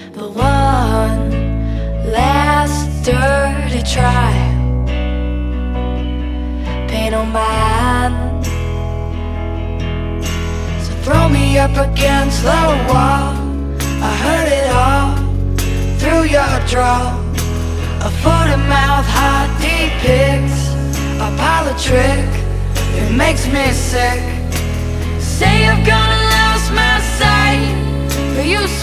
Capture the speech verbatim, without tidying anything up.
the one last dirty try. Pain on my hand, so throw me up against the wall. I heard it all through your draw. A foot and mouth heart depicts a parlor trick. It makes me sick. Say you've gone